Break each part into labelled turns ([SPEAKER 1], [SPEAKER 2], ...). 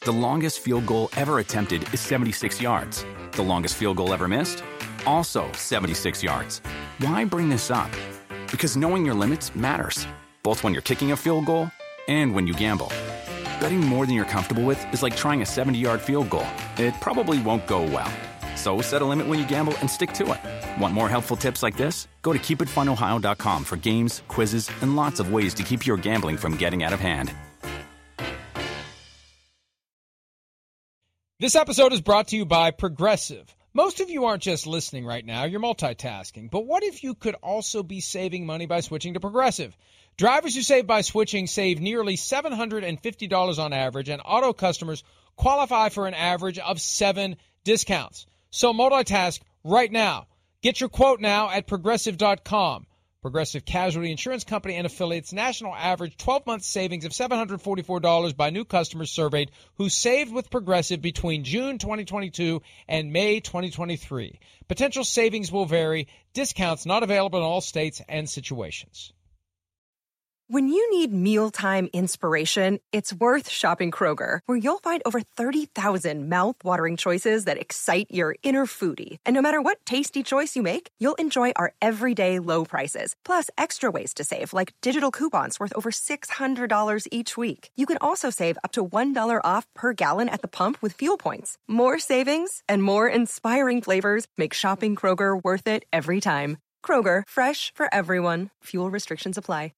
[SPEAKER 1] The longest field goal ever attempted is 76 yards. The longest field goal ever missed? Also 76 yards. Why bring this up? Because knowing your limits matters, both when you're kicking a field goal and when you gamble. Betting more than you're comfortable with is like trying a 70-yard field goal. It probably won't go well. So set a limit when you gamble and stick to it. Want more helpful tips like this? Go to keepitfunohio.com for games, quizzes, and lots of ways to keep your gambling from getting out of hand.
[SPEAKER 2] This episode is brought to you by Progressive. Most of you aren't just listening right now, you're multitasking. But what if you could also be saving money by switching to Progressive? Drivers who save by switching save nearly $750 on average, and auto customers qualify for an average of 7 discounts. So multitask right now. Get your quote now at Progressive.com. Progressive Casualty Insurance Company and affiliates, national average 12-month savings of $744 by new customers surveyed who saved with Progressive between June 2022 and May 2023. Potential savings will vary. Discounts not available in all states and situations.
[SPEAKER 3] When you need mealtime inspiration, it's worth shopping Kroger, where you'll find over 30,000 mouth-watering choices that excite your inner foodie. And no matter what tasty choice you make, you'll enjoy our everyday low prices, plus extra ways to save, like digital coupons worth over $600 each week. You can also save up to $1 off per gallon at the pump with fuel points. More savings and more inspiring flavors make shopping Kroger worth it every time. Kroger, fresh for everyone. Fuel restrictions apply.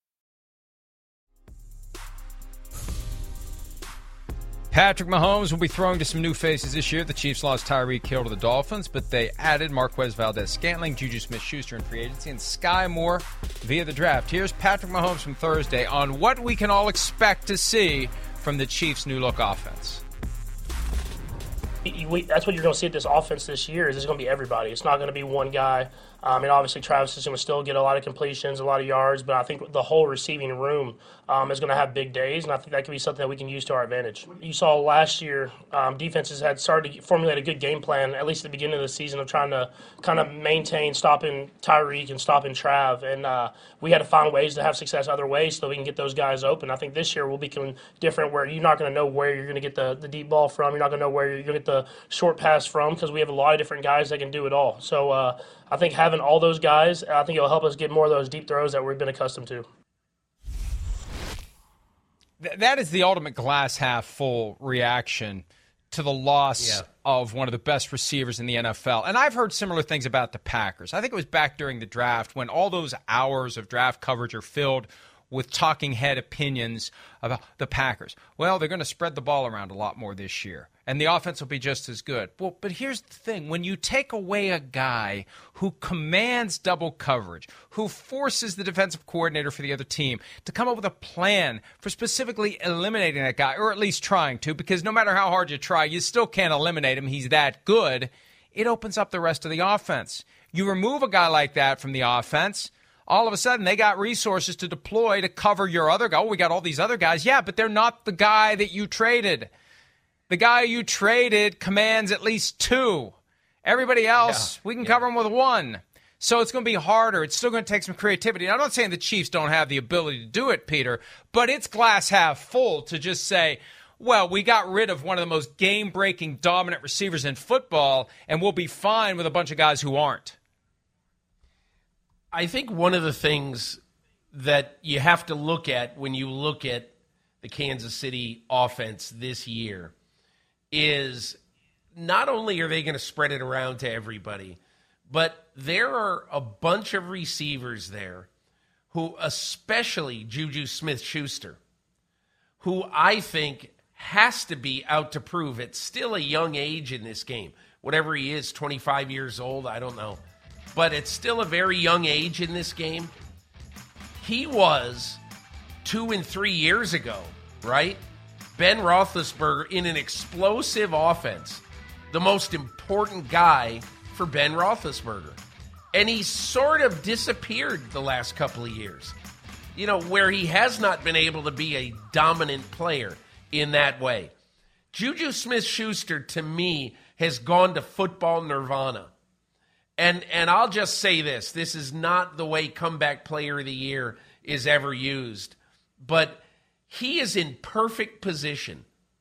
[SPEAKER 2] Patrick Mahomes will be throwing to some new faces this year. The Chiefs lost Tyreek Hill to the Dolphins, but they added Marquez Valdes-Scantling, Juju Smith-Schuster in free agency, and Sky Moore via the draft. Here's Patrick Mahomes from Thursday on what we can all expect to see from the Chiefs' new-look offense.
[SPEAKER 4] That's what you're going to see at this offense this year. Is it's going to be everybody. It's not going to be one guy. And obviously Travis is going to still get a lot of completions, a lot of yards, but I think the whole receiving room is going to have big days, and I think that could be something that we can use to our advantage. You saw last year defenses had started to formulate a good game plan, at least at the beginning of the season, of trying to kind of maintain stopping Tyreek and stopping Trav, and we had to find ways to have success other ways so we can get those guys open. I think this year will become different, where you're not going to know where you're going to get the deep ball from. You're not going to know where you're going to get the short pass from, because we have a lot of different guys that can do it all. So I think having all those guys, I think it'll help us get more of those deep throws that we've been accustomed to.
[SPEAKER 2] That is the ultimate glass half full reaction to the loss of one of the best receivers in the NFL. And I've heard similar things about the Packers. I think it was back during the draft when all those hours of draft coverage are filled with talking head opinions about the Packers. Well, they're going to spread the ball around a lot more this year, and the offense will be just as good. Well, but here's the thing. When you take away a guy who commands double coverage, who forces the defensive coordinator for the other team to come up with a plan for specifically eliminating that guy, or at least trying to, because no matter how hard you try, you still can't eliminate him. He's that good. It opens up the rest of the offense. You remove a guy like that from the offense, all of a sudden they got resources to deploy to cover your other guy. Oh, we got all these other guys. Yeah, but they're not the guy that you traded. The guy you traded commands at least 2. Everybody else, we can cover him with 1. So it's going to be harder. It's still going to take some creativity. And I'm not saying the Chiefs don't have the ability to do it, Peter, but it's glass half full to just say, well, we got rid of one of the most game-breaking, dominant receivers in football, and we'll be fine with a bunch of guys who aren't.
[SPEAKER 5] I think one of the things that you have to look at when you look at the Kansas City offense this year is not only are they going to spread it around to everybody, but there are a bunch of receivers there who, especially Juju Smith-Schuster, who I think has to be out to prove at still a young age in this game. Whatever he is, 25 years old, I don't know. But it's still a very young age in this game. He was 2 and 3 years ago, right? Ben Roethlisberger in an explosive offense, the most important guy for Ben Roethlisberger. And he's sort of disappeared the last couple of years, you know, where he has not been able to be a dominant player in that way. Juju Smith-Schuster, to me, has gone to football nirvana. And I'll just say this. This is not the way comeback player of the year is ever used. But he is in perfect position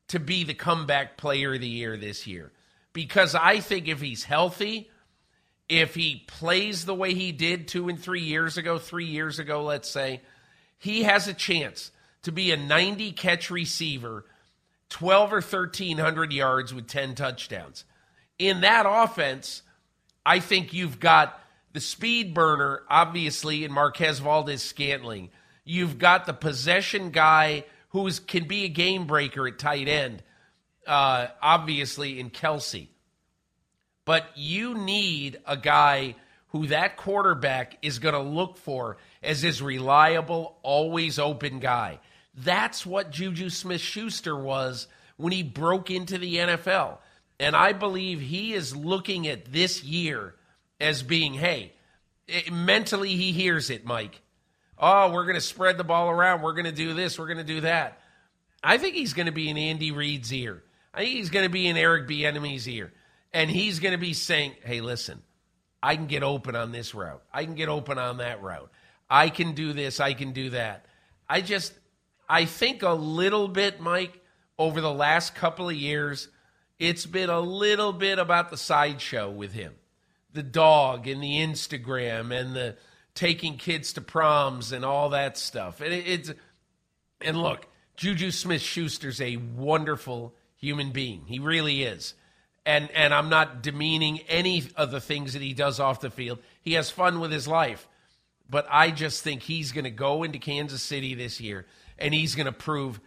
[SPEAKER 5] to be the comeback player of the year this year. Because I think if he's healthy, if he plays the way he did 3 years ago, let's say, he has a chance to be a 90-catch receiver, 12 or 1,300 yards with 10 touchdowns. In that offense, I think you've got the speed burner, obviously, in Marquez Valdes-Scantling. You've got the possession guy who can be a game breaker at tight end, obviously, in Kelsey. But you need a guy who that quarterback is going to look for as his reliable, always open guy. That's what Juju Smith-Schuster was when he broke into the NFL. And I believe he is looking at this year as being, hey, mentally he hears it, Mike. Oh, we're going to spread the ball around. We're going to do this. We're going to do that. I think he's going to be in Andy Reid's ear. I think he's going to be in Eric Bieniemy's ear. And he's going to be saying, hey, listen, I can get open on this route. I can get open on that route. I can do this. I can do that. I think a little bit, Mike, over the last couple of years, it's been a little bit about the sideshow with him. The dog and the Instagram and the taking kids to proms and all that stuff. And look, Juju Smith-Schuster's a wonderful human being. He really is. And I'm not demeaning any of the things that he does off the field. He has fun with his life. But I just think he's going to go into Kansas City this year, and he's going to prove,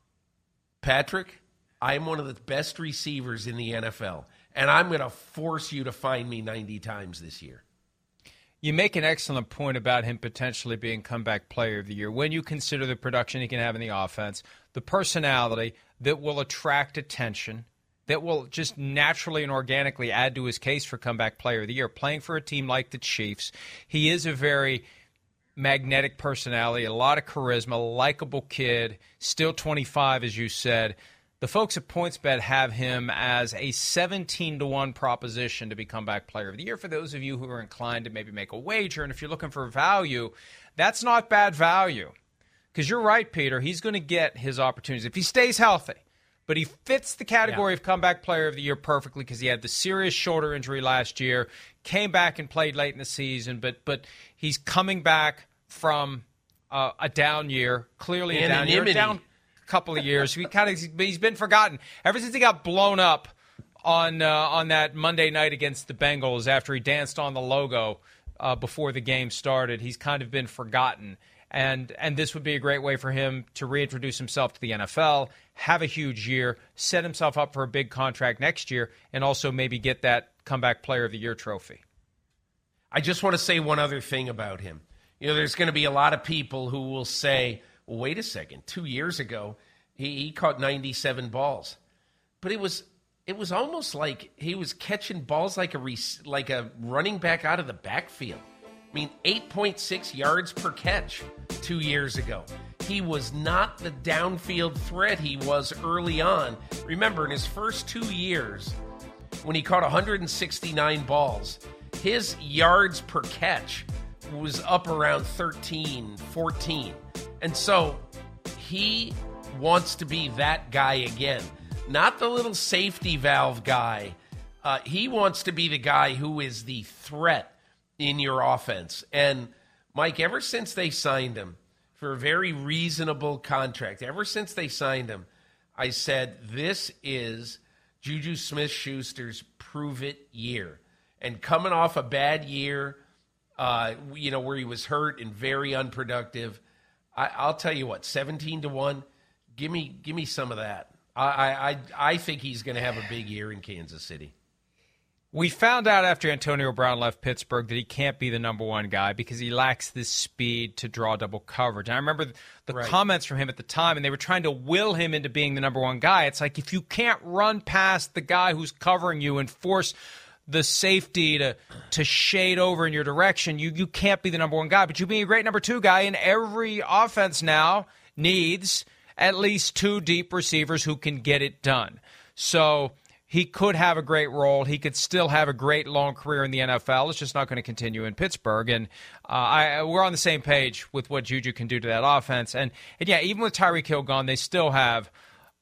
[SPEAKER 5] Patrick, I'm one of the best receivers in the NFL, and I'm going to force you to find me 90 times this year.
[SPEAKER 2] You make an excellent point about him potentially being comeback player of the year when you consider the production he can have in the offense, the personality that will attract attention, that will just naturally and organically add to his case for comeback player of the year. Playing for a team like the Chiefs, he is a very magnetic personality, a lot of charisma, likable kid, still 25, as you said. The folks at PointsBet have him as a 17-1 proposition to be comeback player of the year for those of you who are inclined to maybe make a wager. And if you're looking for value, that's not bad value. Because you're right, Peter, he's going to get his opportunities if he stays healthy. But he fits the category of comeback player of the year perfectly because he had the serious shoulder injury last year, came back and played late in the season, but he's coming back from a down year, clearly a down year, down a couple of years. He's been forgotten ever since he got blown up on that Monday night against the Bengals after he danced on the logo before the game started. He's kind of been forgotten. And this would be a great way for him to reintroduce himself to the NFL, have a huge year, set himself up for a big contract next year, and also maybe get that comeback player of the year trophy.
[SPEAKER 5] I just want to say one other thing about him. There's going to be a lot of people who will say, well, wait a second, 2 years ago, he caught 97 balls. But it was almost like he was catching balls like a running back out of the backfield. 8.6 yards per catch 2 years ago. He was not the downfield threat he was early on. Remember, in his first 2 years, when he caught 169 balls, his yards per catch was up around 13, 14. And so he wants to be that guy again. Not the little safety valve guy. He wants to be the guy who is the threat in your offense. And Mike, ever since they signed him for a very reasonable contract, ever since they signed him, I said, this is Juju Smith-Schuster's prove-it year. And coming off a bad year, where he was hurt and very unproductive, I'll tell you what, 17-1, give me some of that. I think he's going to have a big year in Kansas City.
[SPEAKER 2] We found out after Antonio Brown left Pittsburgh that he can't be the number one guy because he lacks the speed to draw double coverage. And I remember the comments from him at the time, and they were trying to will him into being the number one guy. It's like if you can't run past the guy who's covering you and force the safety to shade over in your direction, you can't be the number one guy. But you being a great number two guy, and every offense now needs at least two deep receivers who can get it done. So he could have a great role. He could still have a great long career in the NFL. It's just not going to continue in Pittsburgh. And we're on the same page with what Juju can do to that offense. And yeah, even with Tyreek Hill gone, they still have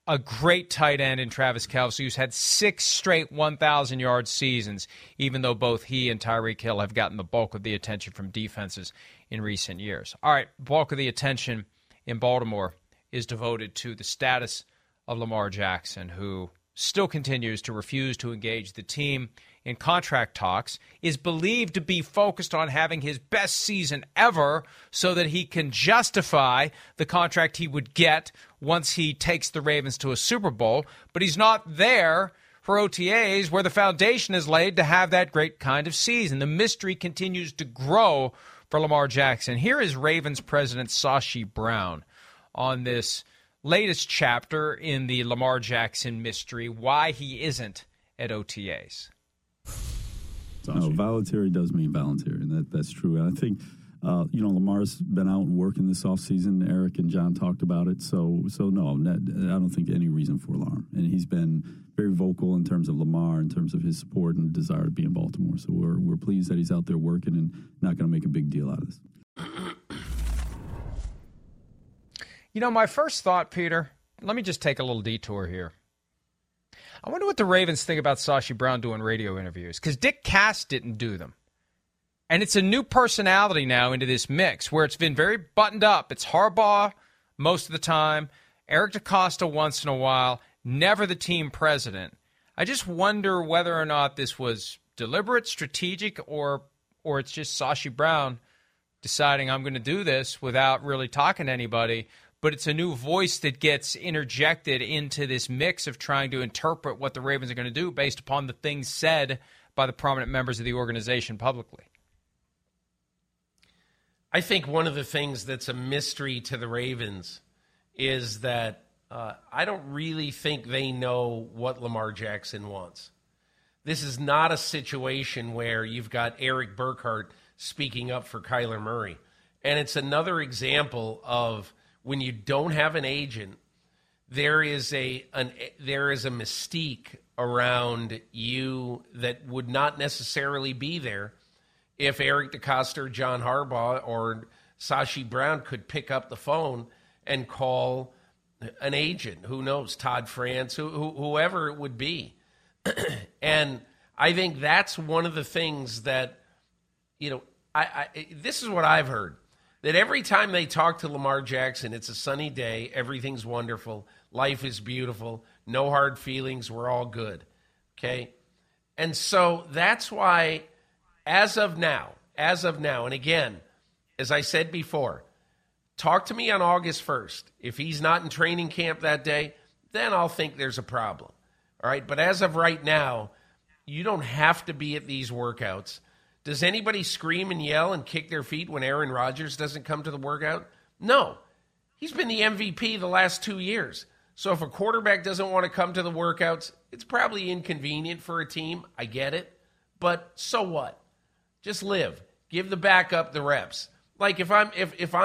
[SPEAKER 2] a great tight end in Travis Kelce, who's had 6 straight 1,000-yard seasons, even though both he and Tyreek Hill have gotten the bulk of the attention from defenses in recent years. All right, bulk of the attention in Baltimore is devoted to the status of Lamar Jackson, who still continues to refuse to engage the team in contract talks, is believed to be focused on having his best season ever so that he can justify the contract he would get once he takes the Ravens to a Super Bowl. But he's not there for OTAs where the foundation is laid to have that great kind of season. The mystery continues to grow for Lamar Jackson. Here is Ravens president Sashi Brown on this latest chapter in the Lamar Jackson mystery, why he isn't at OTAs.
[SPEAKER 6] No, voluntary does mean voluntary, and that's true. And I think, Lamar's been out and working this offseason. Eric and John talked about it. So no, I don't think any reason for alarm. And he's been very vocal in terms of Lamar, in terms of his support and desire to be in Baltimore. So we're pleased that he's out there working and not going to make a big deal out of this.
[SPEAKER 2] My first thought, Peter, let me just take a little detour here. I wonder what the Ravens think about Sashi Brown doing radio interviews, because Dick Cass didn't do them. And it's a new personality now into this mix where it's been very buttoned up. It's Harbaugh most of the time, Eric DeCosta once in a while, never the team president. I just wonder whether or not this was deliberate, strategic, or it's just Sashi Brown deciding I'm going to do this without really talking to anybody. But it's a new voice that gets interjected into this mix of trying to interpret what the Ravens are going to do based upon the things said by the prominent members of the organization publicly.
[SPEAKER 5] I think one of the things that's a mystery to the Ravens is that I don't really think they know what Lamar Jackson wants. This is not a situation where you've got Eric Burkhart speaking up for Kyler Murray. And it's another example of when you don't have an agent, there is a mystique around you that would not necessarily be there if Eric DeCosta or John Harbaugh or Sashi Brown could pick up the phone and call an agent. Who knows, Todd France, whoever it would be. And I think that's one of the things that, this is what I've heard. That every time they talk to Lamar Jackson, it's a sunny day, everything's wonderful, life is beautiful, no hard feelings, we're all good, okay? And so that's why, as of now, and again, as I said before, talk to me on August 1st. If he's not in training camp that day, then I'll think there's a problem, all right? But as of right now, you don't have to be at these workouts. Does anybody scream and yell and kick their feet when Aaron Rodgers doesn't come to the workout? No. He's been the MVP the last 2 years. So if a quarterback doesn't want to come to the workouts, it's probably inconvenient for a team. I get it. But so what? Just live. Give the backup the reps. Like if I'm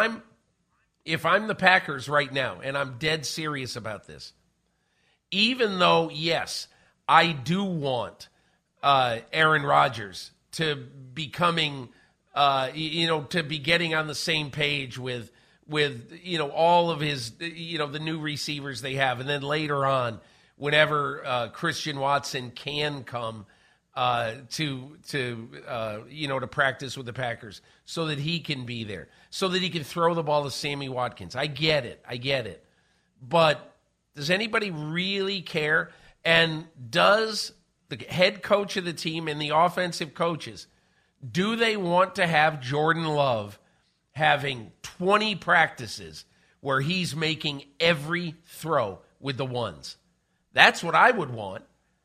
[SPEAKER 5] the Packers right now, and I'm dead serious about this, even though, yes, I do want Aaron Rodgers to be coming, to be getting on the same page with all of his, the new receivers they have. And then later on, whenever Christian Watson can come to practice with the Packers so that he can be there, so that he can throw the ball to Sammy Watkins. I get it. But does anybody really care? And does the head coach of the team and the offensive coaches, do they want to have Jordan Love having 20 practices where he's making every throw with the ones? That's what I would want.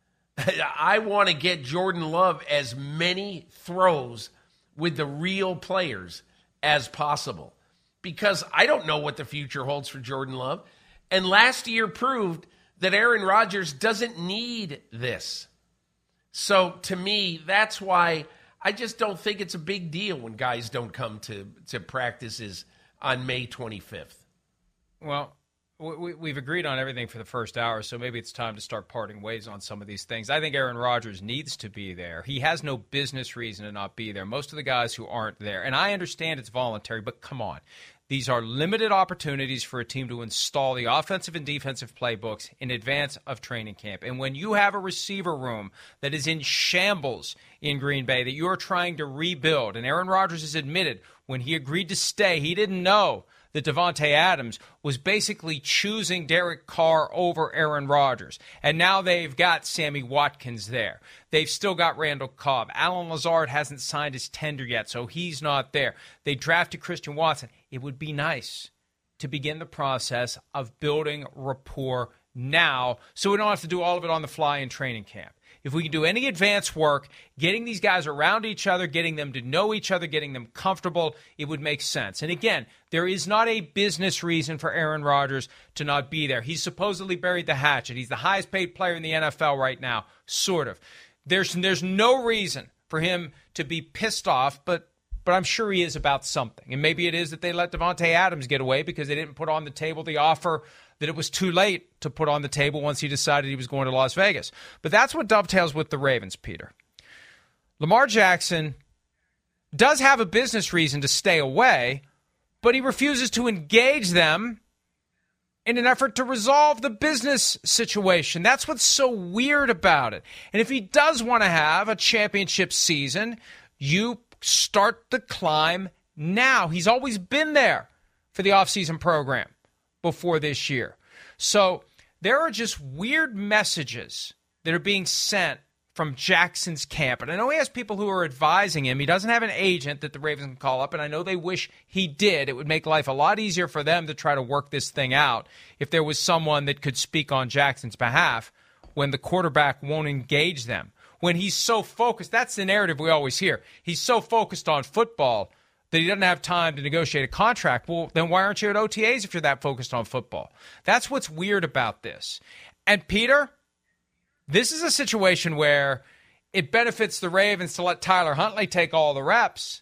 [SPEAKER 5] I want to get Jordan Love as many throws with the real players as possible, because I don't know what the future holds for Jordan Love. And last year proved that Aaron Rodgers doesn't need this. So to me, that's why I just don't think it's a big deal when guys don't come to practices on May 25th.
[SPEAKER 2] Well, we've agreed on everything for the first hour, so maybe it's time to start parting ways on some of these things. I think Aaron Rodgers needs to be there. He has no business reason to not be there. Most of the guys who aren't there, and I understand it's voluntary, but come on. These are limited opportunities for a team to install the offensive and defensive playbooks in advance of training camp. And when you have a receiver room that is in shambles in Green Bay that you're trying to rebuild, and Aaron Rodgers has admitted when he agreed to stay, he didn't know that Davante Adams was basically choosing Derek Carr over Aaron Rodgers. And now they've got Sammy Watkins there. They've still got Randall Cobb. Allen Lazard hasn't signed his tender yet, so he's not there. They drafted Christian Watson. It would be nice to begin the process of building rapport now so we don't have to do all of it on the fly in training camp. If we can do any advance work, getting these guys around each other, getting them to know each other, getting them comfortable, it would make sense. And again, there is not a business reason for Aaron Rodgers to not be there. He's supposedly buried the hatchet. He's the highest paid player in the NFL right now, sort of. There's no reason for him to be pissed off, but I'm sure he is about something. And maybe it is that they let Davante Adams get away because they didn't put on the table the offer that it was too late to put on the table once he decided he was going to Las Vegas. But that's what dovetails with the Ravens, Peter. Lamar Jackson does have a business reason to stay away, but he refuses to engage them in an effort to resolve the business situation. That's what's so weird about it. And if he does want to have a championship season, you start the climb now. He's always been there for the offseason program before this year. So there are just weird messages that are being sent from Jackson's camp. And I know he has people who are advising him. He doesn't have an agent that the Ravens can call up, and I know they wish he did. It would make life a lot easier for them to try to work this thing out if there was someone that could speak on Jackson's behalf when the quarterback won't engage them. When he's so focused, that's the narrative we always hear. He's so focused on football that he doesn't have time to negotiate a contract. Well, then why aren't you at OTAs if you're that focused on football? That's what's weird about this. And Peter, this is a situation where it benefits the Ravens to let Tyler Huntley take all the reps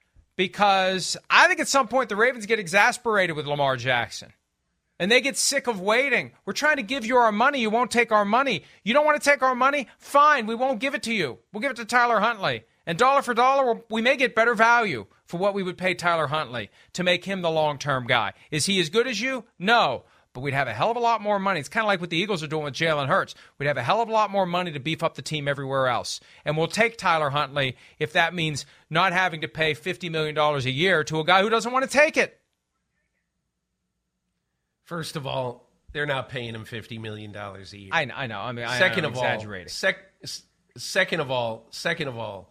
[SPEAKER 2] because I think at some point the Ravens get exasperated with Lamar Jackson. And they get sick of waiting. We're trying to give you our money. You won't take our money. You don't want to take our money? Fine, we won't give it to you. We'll give it to Tyler Huntley. And dollar for dollar, we may get better value for what we would pay Tyler Huntley to make him the long-term guy. Is he as good as you? No. But we'd have a hell of a lot more money. It's kind of like what the Eagles are doing with Jalen Hurts. We'd have a hell of a lot more money to beef up the team everywhere else. And we'll take Tyler Huntley if that means not having to pay $50 million a year to a guy who doesn't want to take it.
[SPEAKER 5] First of all, they're not paying him $50 million a year.
[SPEAKER 2] I know. I mean,
[SPEAKER 5] second
[SPEAKER 2] I'm
[SPEAKER 5] of
[SPEAKER 2] exaggerating.
[SPEAKER 5] Second of all,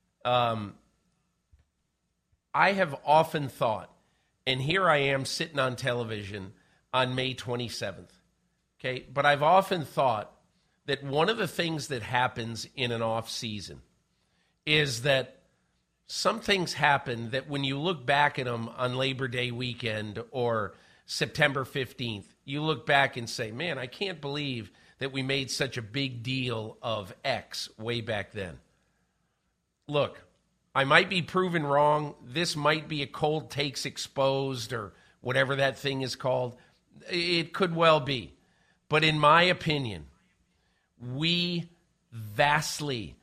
[SPEAKER 5] I have often thought, and here I am sitting on television on May 27th, okay? But I've often thought that one of the things that happens in an off season is that some things happen that when you look back at them on Labor Day weekend or September 15th, you look back and say, man, I can't believe that we made such a big deal of X way back then. Look, I might be proven wrong. This might be a cold takes exposed or whatever that thing is called. It could well be. But in my opinion, we vastly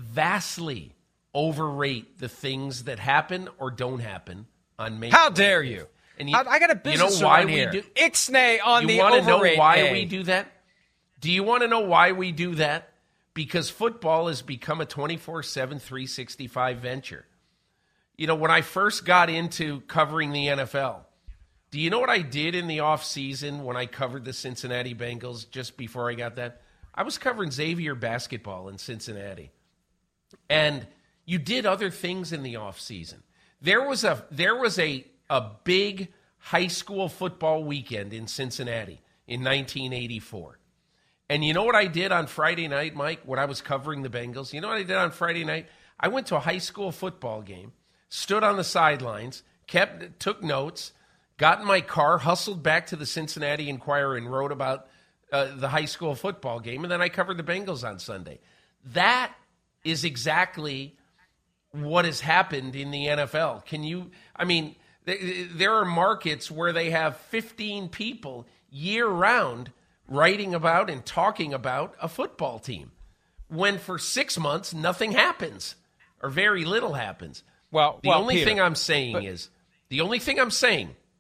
[SPEAKER 5] overrate the things that happen or don't happen on May.
[SPEAKER 2] How dare you? And I got a business around here. Ixnay on the overrate.
[SPEAKER 5] You want to know why we do that? Do you want to know why we do that? Because football has become a 24/7, 365 venture. You know, when I first got into covering the NFL, do you know what I did in the offseason when I covered the Cincinnati Bengals just before I got that? I was covering Xavier basketball in Cincinnati. And you did other things in the offseason. There was a big high school football weekend in Cincinnati in 1984. And you know what I did on Friday night, Mike, when I was covering the Bengals? You know what I did on Friday night? I went to a high school football game, stood on the sidelines, took notes, got in my car, hustled back to the Cincinnati Enquirer and wrote about the high school football game, and then I covered the Bengals on Sunday. That is exactly what has happened in the NFL. There are markets where they have 15 people year-round writing about and talking about a football team, when for 6 months nothing happens or very little happens. The only thing I'm saying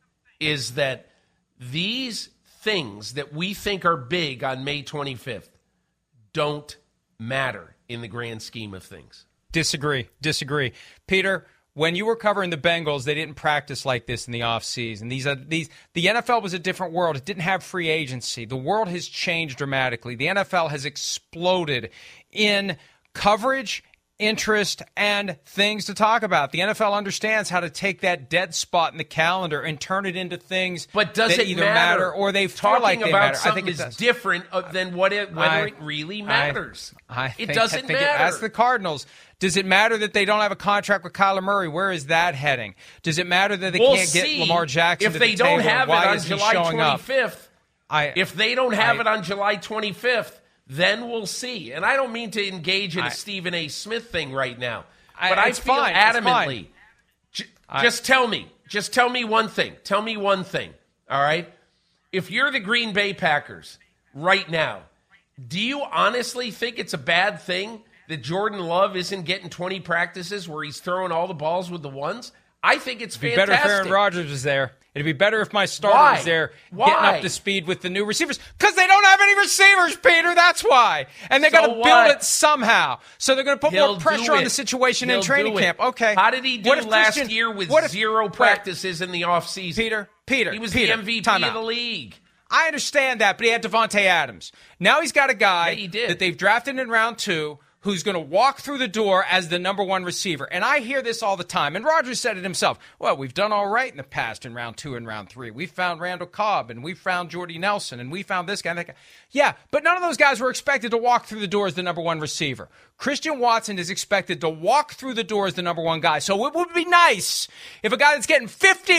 [SPEAKER 5] is that these things that we think are big on May 25th don't matter in the grand scheme of things.
[SPEAKER 2] Disagree. Peter, when you were covering the Bengals, they didn't practice like this in the offseason. The NFL was a different world. It didn't have free agency. The world has changed dramatically. The NFL has exploded in coverage, interest, and things to talk about. The NFL understands how to take that dead spot in the calendar and turn it into things
[SPEAKER 5] but does
[SPEAKER 2] that
[SPEAKER 5] it
[SPEAKER 2] either
[SPEAKER 5] matter
[SPEAKER 2] or they feel
[SPEAKER 5] talking
[SPEAKER 2] like they
[SPEAKER 5] about
[SPEAKER 2] matter.
[SPEAKER 5] something
[SPEAKER 2] I think
[SPEAKER 5] is different than whether it really matters. It doesn't matter.
[SPEAKER 2] Ask the Cardinals. Does it matter that they don't have a contract with Kyler Murray? Where is that heading? Does it matter that they can't get Lamar Jackson
[SPEAKER 5] if
[SPEAKER 2] to
[SPEAKER 5] they
[SPEAKER 2] the
[SPEAKER 5] don't
[SPEAKER 2] table?
[SPEAKER 5] have it on July 25th? If they don't have it on July 25th, then we'll see. And I don't mean to engage in a Stephen A. Smith thing right now. But I feel adamantly, just tell me one thing. Tell me one thing, all right? If you're the Green Bay Packers right now, do you honestly think it's a bad thing that Jordan Love isn't getting 20 practices where he's throwing all the balls with the ones? I think it's fantastic.
[SPEAKER 2] It'd be better if Aaron Rodgers was there. It'd be better if my starter was there getting up to speed with the new receivers. Because they don't have any receivers, Peter. That's why. And they got to build it somehow. So they're going to put more pressure on the situation in training camp. Okay.
[SPEAKER 5] How did he do last year with zero practices in the offseason?
[SPEAKER 2] Peter.
[SPEAKER 5] He was the MVP of the league.
[SPEAKER 2] I understand that, but he had Devontae Adams. Now he's got a guy that they've drafted in round 2 who's going to walk through the door as the number 1 receiver. And I hear this all the time. And Rodgers said it himself. Well, we've done all right in the past in round 2 and round 3. We found Randall Cobb, and we found Jordy Nelson, and we found this guy and that guy. Yeah, but none of those guys were expected to walk through the door as the number 1 receiver. Christian Watson is expected to walk through the door as the number 1 guy. So it would be nice if a guy that's getting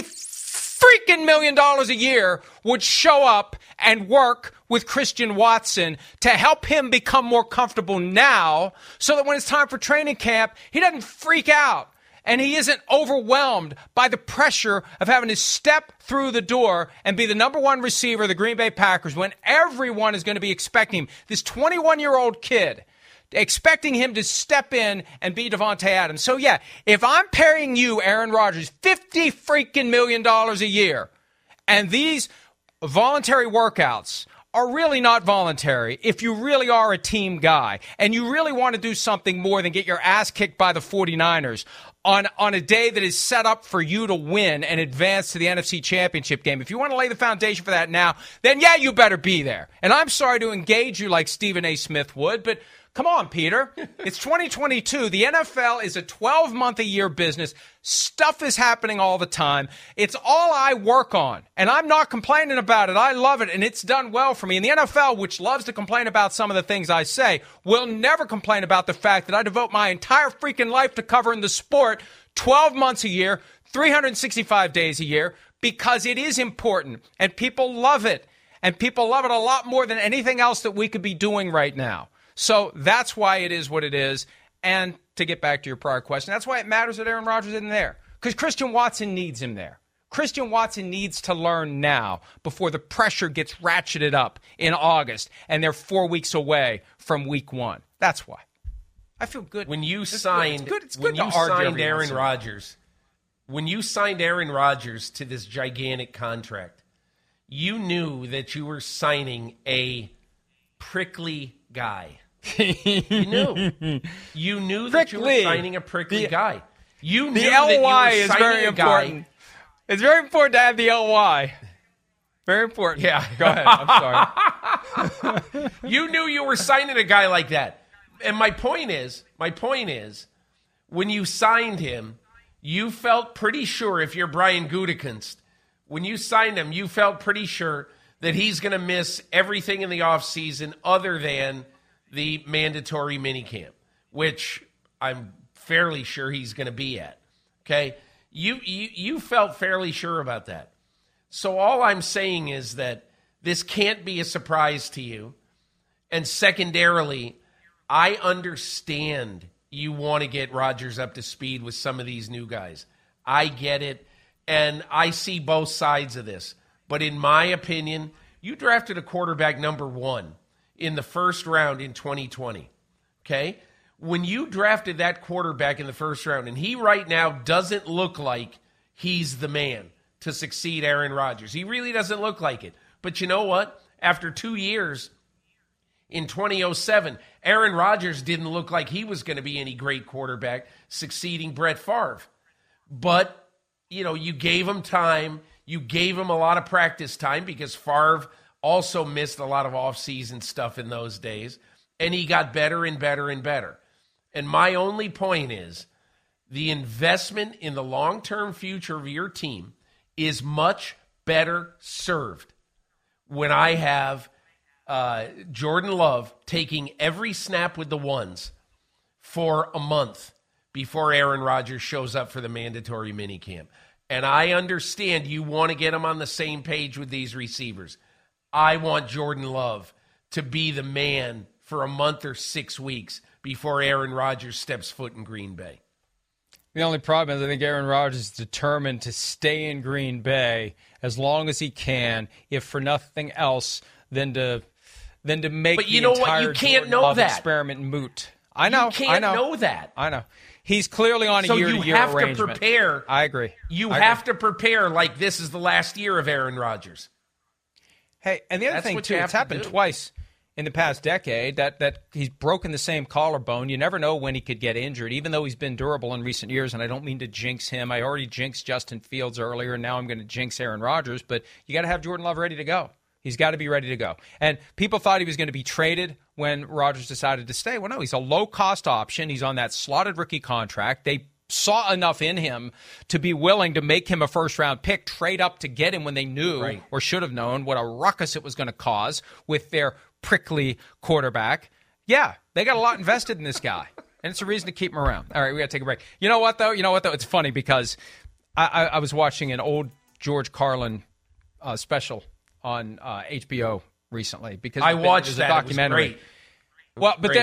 [SPEAKER 2] $50 million a year would show up and work with Christian Watson to help him become more comfortable now so that when it's time for training camp, he doesn't freak out and he isn't overwhelmed by the pressure of having to step through the door and be the number 1 receiver of the Green Bay Packers when everyone is going to be expecting him. This 21-year-old kid, expecting him to step in and be Devontae Adams. So, yeah, if I'm paying you, Aaron Rodgers, $50 million a year, and these voluntary workouts are really not voluntary if you really are a team guy and you really want to do something more than get your ass kicked by the 49ers on a day that is set up for you to win and advance to the NFC Championship game. If you want to lay the foundation for that now, then, yeah, you better be there. And I'm sorry to engage you like Stephen A. Smith would, but come on, Peter. It's 2022. The NFL is a 12-month-a-year business. Stuff is happening all the time. It's all I work on, and I'm not complaining about it. I love it, and it's done well for me. And the NFL, which loves to complain about some of the things I say, will never complain about the fact that I devote my entire freaking life to covering the sport 12 months a year, 365 days a year, because it is important, and people love it. And people love it a lot more than anything else that we could be doing right now. So that's why it is what it is. And to get back to your prior question, that's why it matters that Aaron Rodgers isn't there. Because Christian Watson needs him there. Christian Watson needs to learn now before the pressure gets ratcheted up in August and they're 4 weeks away from week 1. That's why. I feel good.
[SPEAKER 5] When you signed Aaron Rodgers, when you signed Aaron Rodgers to this gigantic contract, you knew that you were signing a prickly guy. You knew that you were signing a prickly guy. You knew
[SPEAKER 2] the
[SPEAKER 5] LY
[SPEAKER 2] that you were
[SPEAKER 5] is
[SPEAKER 2] very important. It's very important to have the LY. Very important.
[SPEAKER 5] Yeah.
[SPEAKER 2] Go ahead. I'm sorry.
[SPEAKER 5] You knew you were signing a guy like that. And my point is, when you signed him, you felt pretty sure, if you're Brian Gutekunst, when you signed him, you felt pretty sure that he's going to miss everything in the offseason other than the mandatory minicamp, which I'm fairly sure he's going to be at. Okay? You felt fairly sure about that. So all I'm saying is that this can't be a surprise to you. And secondarily, I understand you want to get Rodgers up to speed with some of these new guys. I get it, and I see both sides of this. But in my opinion, you drafted a quarterback number 1 in the first round in 2020, okay? When you drafted that quarterback in the first round, and he right now doesn't look like he's the man to succeed Aaron Rodgers. He really doesn't look like it. But you know what? After 2 years, in 2007, Aaron Rodgers didn't look like he was going to be any great quarterback succeeding Brett Favre. But, you gave him time. You gave him a lot of practice time because Favre also missed a lot of offseason stuff in those days. And he got better and better and better. And my only point is the investment in the long-term future of your team is much better served when I have Jordan Love taking every snap with the ones for a month before Aaron Rodgers shows up for the mandatory minicamp. And I understand you want to get him on the same page with these receivers. I want Jordan Love to be the man for a month or 6 weeks before Aaron Rodgers steps foot in Green Bay.
[SPEAKER 2] The only problem is I think Aaron Rodgers is determined to stay in Green Bay as long as he can, if for nothing else than to make
[SPEAKER 5] but you
[SPEAKER 2] the
[SPEAKER 5] know
[SPEAKER 2] entire
[SPEAKER 5] what? You can't
[SPEAKER 2] Jordan
[SPEAKER 5] know
[SPEAKER 2] Love
[SPEAKER 5] that
[SPEAKER 2] experiment moot. I know.
[SPEAKER 5] You can't know that.
[SPEAKER 2] I know. He's clearly on a year-to-year
[SPEAKER 5] arrangement. So you have
[SPEAKER 2] arrangement.
[SPEAKER 5] to prepare.
[SPEAKER 2] I agree.
[SPEAKER 5] You have to prepare like this is the last year of Aaron Rodgers.
[SPEAKER 2] Hey, and the other thing, too, it's happened twice in the past decade that he's broken the same collarbone. You never know when he could get injured, even though he's been durable in recent years, and I don't mean to jinx him. I already jinxed Justin Fields earlier, and now I'm going to jinx Aaron Rodgers, but you got to have Jordan Love ready to go. He's got to be ready to go. And people thought he was going to be traded when Rodgers decided to stay. Well, no, he's a low-cost option. He's on that slotted rookie contract. They saw enough in him to be willing to make him a first-round pick, trade up to get him when they knew or should have known what a ruckus it was going to cause with their prickly quarterback. Yeah, they got a lot invested in this guy, and it's a reason to keep him around. All right, we got to take a break. You know what, though? It's funny because I was watching an old George Carlin special on HBO recently because
[SPEAKER 5] I watched
[SPEAKER 2] that. A documentary.
[SPEAKER 5] It was great.
[SPEAKER 2] Well, but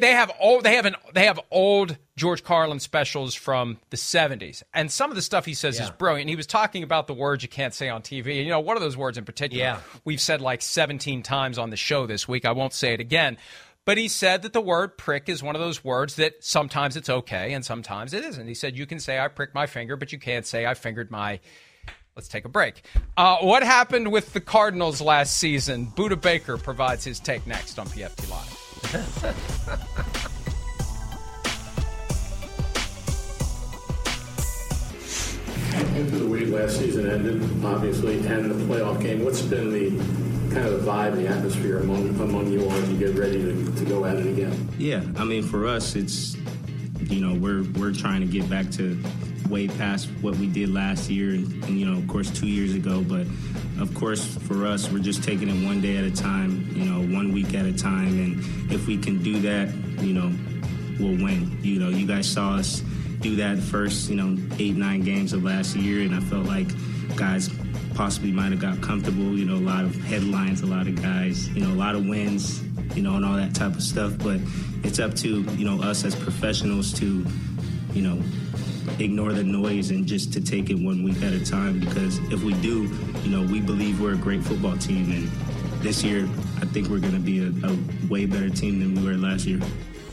[SPEAKER 2] they have old George Carlin specials from the 70s, and some of the stuff he says is brilliant. He was talking about the words you can't say on TV, and one of those words in particular we've said like 17 times on the show this week. I won't say it again, but he said that the word prick is one of those words that sometimes it's okay and sometimes it isn't. He said you can say I pricked my finger, but you can't say I fingered my. Let's take a break. What happened with the Cardinals last season? Buda Baker provides his take next on PFT Live.
[SPEAKER 7] After the way last season ended, obviously, and the playoff game, what's been the kind of the vibe, the atmosphere among you all as you get ready to go at it again?
[SPEAKER 8] Yeah, I mean, for us, it's, we're trying to get back to way past what we did last year and of course, 2 years ago. But, of course, for us, we're just taking it one day at a time, 1 week at a time. And if we can do that, we'll win. You guys saw us do that first, 8-9 games of last year, and I felt like guys possibly might have got comfortable, a lot of headlines, a lot of guys, a lot of wins, and all that type of stuff. But it's up to, us as professionals to, ignore the noise and just to take it 1 week at a time, because if we do, we believe we're a great football team, and this year I think we're going to be a way better team than we were last year.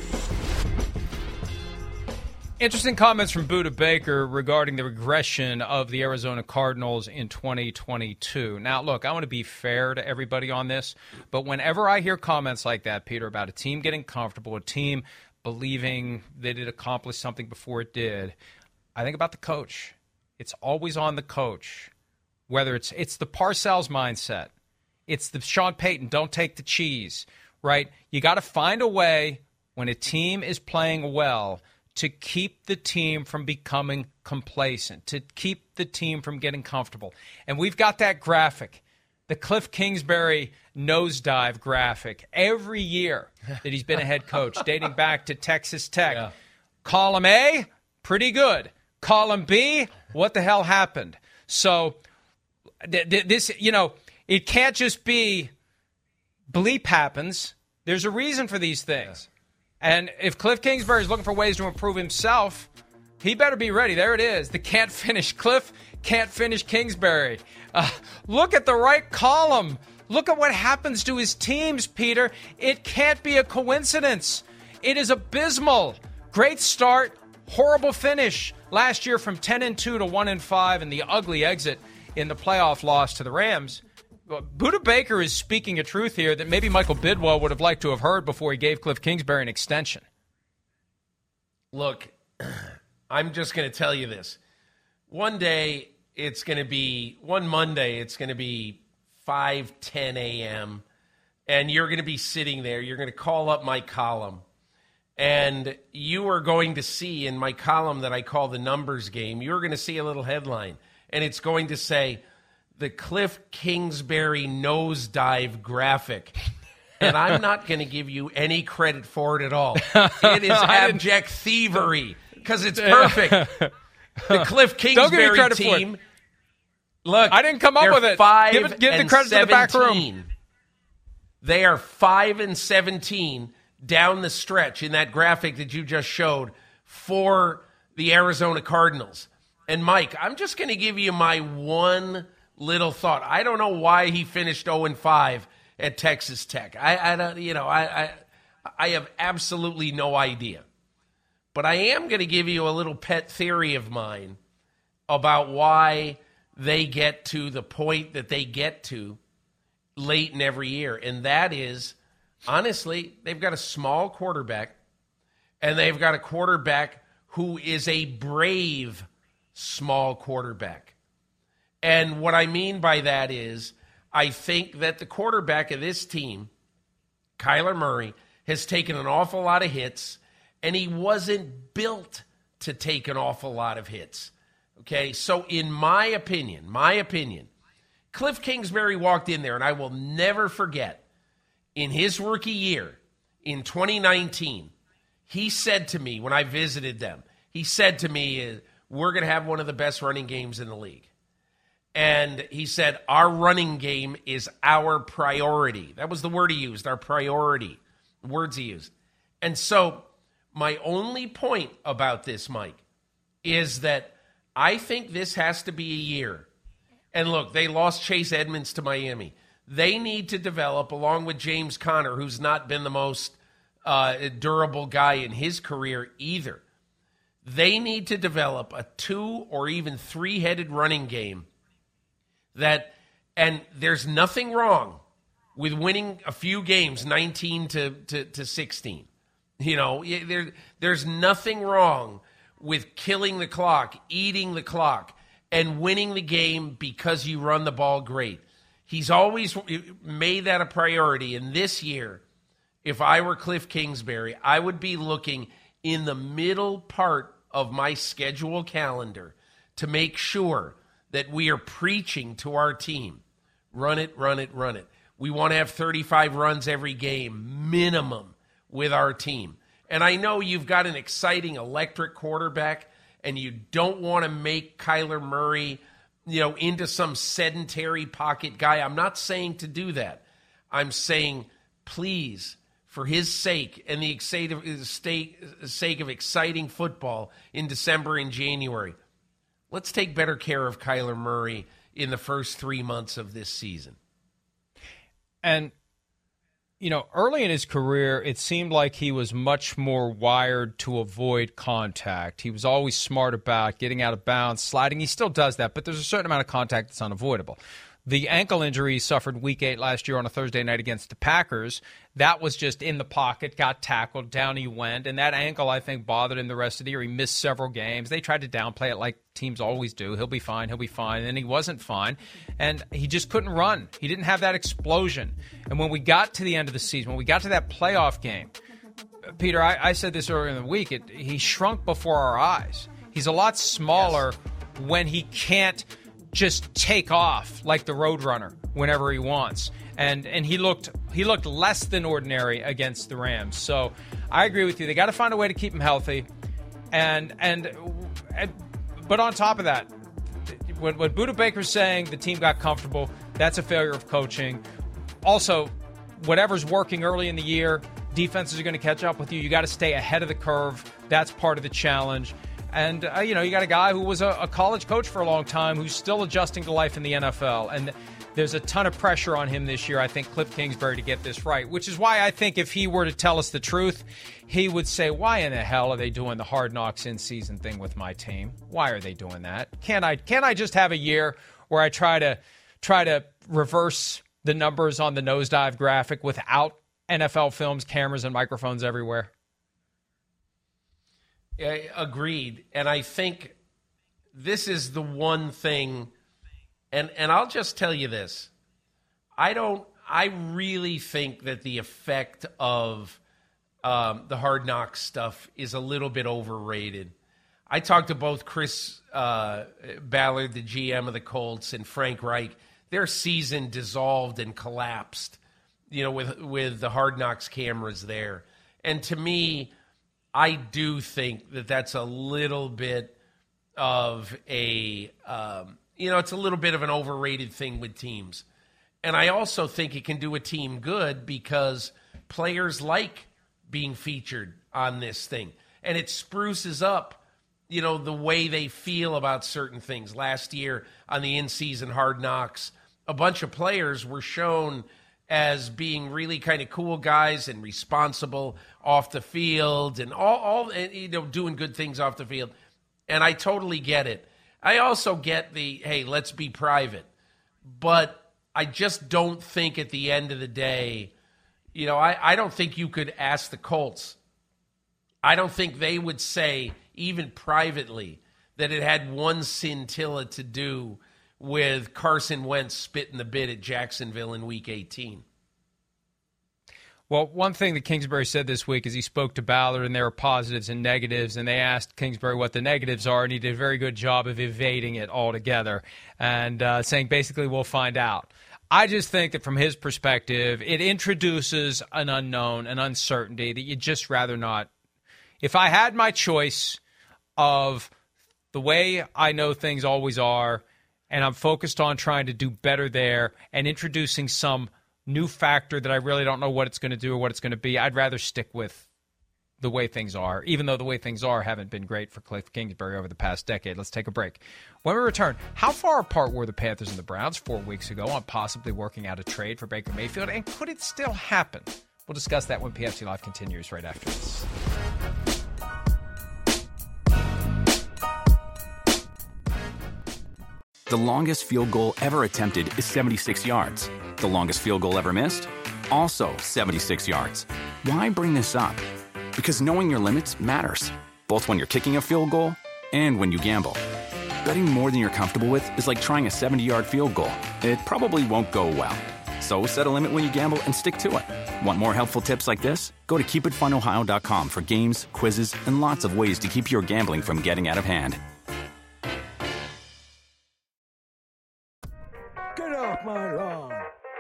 [SPEAKER 2] Interesting comments from Buda Baker regarding the regression of the Arizona Cardinals in 2022. Now, look, I want to be fair to everybody on this, but whenever I hear comments like that, Peter, about a team getting comfortable, a team believing that it accomplished something before it did, I think about the coach. It's always on the coach. Whether it's the Parcells mindset, it's the Sean Payton, don't take the cheese, right? You got to find a way when a team is playing well to keep the team from becoming complacent, to keep the team from getting comfortable. And we've got that graphic, the Cliff Kingsbury nosedive graphic, every year that he's been a head coach, dating back to Texas Tech. Yeah. Column A, pretty good. Column B, what the hell happened? So this, it can't just be bleep happens. There's a reason for these things. Yeah. And if Cliff Kingsbury is looking for ways to improve himself, he better be ready. There it is. The can't finish Cliff, can't finish Kingsbury. Look at the right column. Look at what happens to his teams, Peter. It can't be a coincidence. It is abysmal. Great start, horrible finish. Last year from 10-2 to 1-5 and the ugly exit in the playoff loss to the Rams. Budda Baker is speaking a truth here that maybe Michael Bidwell would have liked to have heard before he gave Cliff Kingsbury an extension.
[SPEAKER 5] Look, I'm just going to tell you this. One Monday, it's going to be 5:10 a.m., and you're going to be sitting there. You're going to call up my column, and you are going to see in my column that I call the numbers game, you're going to see a little headline, and it's going to say, the Cliff Kingsbury nosedive graphic. And I'm not going to give you any credit for it at all. It is abject thievery because it's perfect. The Cliff Kingsbury team. Look,
[SPEAKER 2] I didn't come up with it. Give the credit to the back room.
[SPEAKER 5] They are 5-17 down the stretch in that graphic that you just showed for the Arizona Cardinals. And Mike, I'm just going to give you my one little thought. I don't know why he finished 0-5 at Texas Tech. I have absolutely no idea. But I am going to give you a little pet theory of mine about why they get to the point that they get to late in every year. And that is, honestly, they've got a small quarterback, and they've got a quarterback who is a brave small quarterback. And what I mean by that is I think that the quarterback of this team, Kyler Murray, has taken an awful lot of hits, and he wasn't built to take an awful lot of hits. Okay, so in my opinion, Cliff Kingsbury walked in there, and I will never forget, in his rookie year, in 2019, he said to me when I visited them, we're going to have one of the best running games in the league. And he said, our running game is our priority. That was the word he used, our priority, the words he used. And so my only point about this, Mike, is that I think this has to be a year. And look, they lost Chase Edmonds to Miami. They need to develop, along with James Conner, who's not been the most durable guy in his career either. They need to develop a 2 or even 3-headed running game and there's nothing wrong with winning a few games, 19 to 16. You know, there's nothing wrong with killing the clock, eating the clock, and winning the game because you run the ball great. He's always made that a priority. And this year, if I were Cliff Kingsbury, I would be looking in the middle part of my schedule calendar to make sure that we are preaching to our team. Run it, run it, run it. We want to have 35 runs every game, minimum, with our team. And I know you've got an exciting electric quarterback, and you don't want to make Kyler Murray, into some sedentary pocket guy. I'm not saying to do that. I'm saying, please, for his sake and the sake of exciting football in December and January, let's take better care of Kyler Murray in the first 3 months of this season.
[SPEAKER 2] And, early in his career, it seemed like he was much more wired to avoid contact. He was always smart about getting out of bounds, sliding. He still does that, but there's a certain amount of contact that's unavoidable. The ankle injury he suffered Week 8 last year on a Thursday night against the Packers, that was just in the pocket, got tackled, down he went, and that ankle, I think, bothered him the rest of the year. He missed several games. They tried to downplay it like teams always do. He'll be fine, and he wasn't fine, and he just couldn't run. He didn't have that explosion. And when we got to the end of the season, when we got to that playoff game, Peter, I said this earlier in the week, he shrunk before our eyes. He's a lot smaller when he can't just take off like the Roadrunner whenever he wants. And he looked less than ordinary against the Rams. So I agree with you. They got to find a way to keep him healthy. But on top of that, what Budda Baker's saying, the team got comfortable. That's a failure of coaching. Also, whatever's working early in the year, defenses are going to catch up with you. You got to stay ahead of the curve. That's part of the challenge. And, you got a guy who was a college coach for a long time who's still adjusting to life in the NFL. And there's a ton of pressure on him this year, I think, Cliff Kingsbury, to get this right, which is why I think if he were to tell us the truth, he would say, why in the hell are they doing the Hard Knocks in-season thing with my team? Why are they doing that? Can't I just have a year where I try to reverse the numbers on the nosedive graphic without NFL films, cameras, and microphones everywhere?
[SPEAKER 5] Agreed. And I think this is the one thing, and I'll just tell you this. I really think that the effect of the Hard Knocks stuff is a little bit overrated. I talked to both Chris Ballard, the GM of the Colts, and Frank Reich. Their season dissolved and collapsed, with the Hard Knocks cameras there. And to me, I do think that that's a little bit of it's a little bit of an overrated thing with teams. And I also think it can do a team good because players like being featured on this thing. And it spruces up, the way they feel about certain things. Last year on the in-season Hard Knocks, a bunch of players were shown as being really kind of cool guys and responsible off the field and all doing good things off the field. And I totally get it. I also get hey, let's be private. But I just don't think at the end of the day, I don't think you could ask the Colts. I don't think they would say, even privately, that it had one scintilla to do with Carson Wentz spitting the bit at Jacksonville in Week 18.
[SPEAKER 2] Well, one thing that Kingsbury said this week is he spoke to Ballard, and there were positives and negatives, and they asked Kingsbury what the negatives are, and he did a very good job of evading it altogether and saying basically we'll find out. I just think that from his perspective, it introduces an unknown, an uncertainty that you'd just rather not. If I had my choice of the way I know things always are, and I'm focused on trying to do better there and introducing some new factor that I really don't know what it's going to do or what it's going to be, I'd rather stick with the way things are, even though the way things are haven't been great for Cliff Kingsbury over the past decade. Let's take a break. When we return, how far apart were the Panthers and the Browns 4 weeks ago on possibly working out a trade for Baker Mayfield, and could it still happen? We'll discuss that when PFT Live continues right after this.
[SPEAKER 1] The longest field goal ever attempted is 76 yards. The longest field goal ever missed? Also 76 yards. Why bring this up? Because knowing your limits matters, both when you're kicking a field goal and when you gamble. Betting more than you're comfortable with is like trying a 70-yard field goal. It probably won't go well. So set a limit when you gamble and stick to it. Want more helpful tips like this? Go to keepitfunohio.com for games, quizzes, and lots of ways to keep your gambling from getting out of hand.
[SPEAKER 9] Get off my lawn!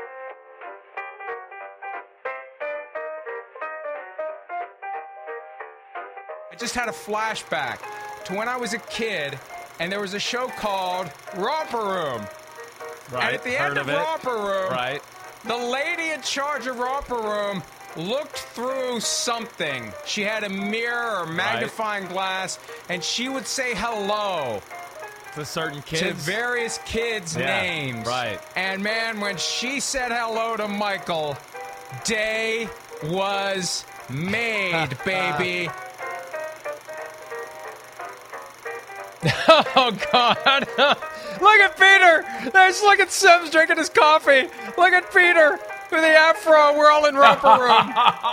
[SPEAKER 2] I just had a flashback to when I was a kid, and there was a show called Romper Room.
[SPEAKER 10] Right.
[SPEAKER 2] And at the end of Romper Room,
[SPEAKER 10] right,
[SPEAKER 2] the lady in charge of Romper Room looked through something. She had a mirror or magnifying glass, and she would say hello
[SPEAKER 10] to certain kids,
[SPEAKER 2] to various kids' names.
[SPEAKER 10] Right.
[SPEAKER 2] And man, when she said hello to Michael, day was made, baby. Oh, God. Look at Peter. Look at Sims drinking his coffee. Look at Peter with the afro. We're all in Romper Room.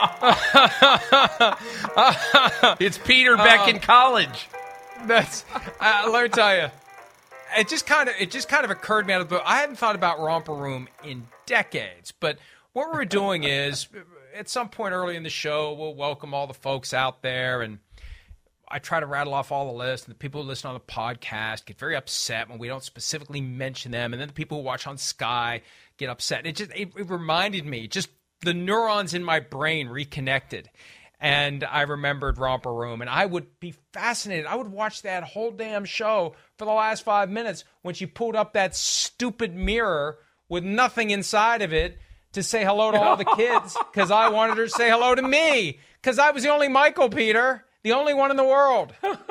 [SPEAKER 5] It's Peter back in college.
[SPEAKER 2] That's. Let me tell you. It just kind of occurred to me out of the blue. I hadn't thought about Romper Room in decades, but what we're doing is at some point early in the show, we'll welcome all the folks out there, and I try to rattle off all the lists, and the people who listen on the podcast get very upset when we don't specifically mention them, and then the people who watch on Sky get upset. It reminded me, just the neurons in my brain reconnected, and I remembered Romper Room, and I would be fascinated. I would watch that whole damn show for the last 5 minutes when she pulled up that stupid mirror with nothing inside of it to say hello to all the kids, because I wanted her to say hello to me, because I was the only Michael, Peter. The only one in the world.